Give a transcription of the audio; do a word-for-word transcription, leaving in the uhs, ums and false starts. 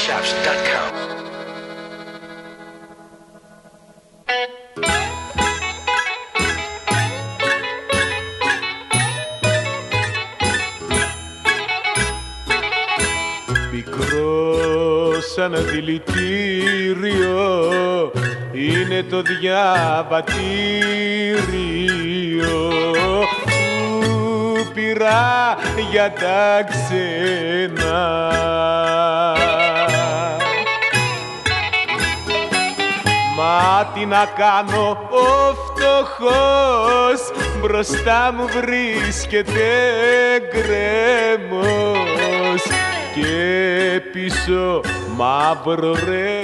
shops dot com. Πικρό σαν δηλητήριο είναι το διαβατήριο που πήρα για τα ξένα. Μα τι να κάνω, ο φτωχός μπροστά μου βρίσκεται γκρέμος και πίσω μαύρο ρε.